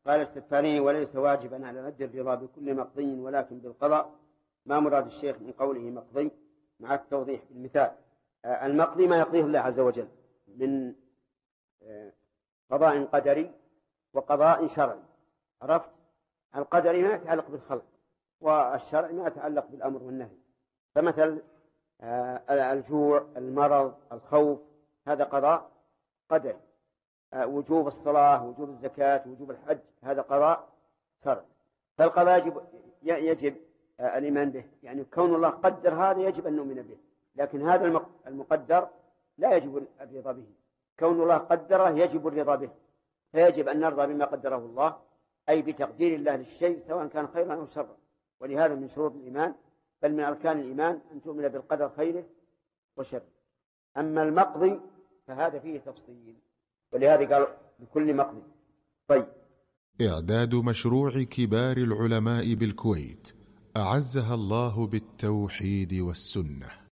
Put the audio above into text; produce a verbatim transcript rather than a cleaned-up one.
قال السفاري: وليس واجبا على رد الرضا بكل مقضي ولكن بالقضاء. ما مراد الشيخ من قوله مقضي؟ مع التوضيح بالمثال. المقضي ما يقضيه الله عز وجل من قضاء قدري وقضاء شرعي. عرفت؟ القدري ما يتعلق بالخلق، والشرعي ما يتعلق بالأمر والنهي. فمثل الجوع، المرض، الخوف، هذا قضاء قدري. وجوب الصلاة، وجوب الزكاة، وجوب الحج، هذا قضاء شرعي. فالقضاء يجب, يجب الإيمان به، يعني كون الله قدر هذا يجب أن نؤمن به، لكن هذا المقدر لا يجب الرضا به. كون الله قدره يجب الرضا به، فيجب أن نرضى بما قدره الله، أي بتقدير الله للشيء سواء كان خيرا أو شرا. ولهذا من شروط الإيمان، بل من أركان الإيمان، أن تؤمن بالقدر خيره وشره. أما المقضي فهذا فيه تفصيل، ولهذا قال بكل مقضي. طيب. إعداد مشروع كبار العلماء بالكويت أعزها الله بالتوحيد والسنة.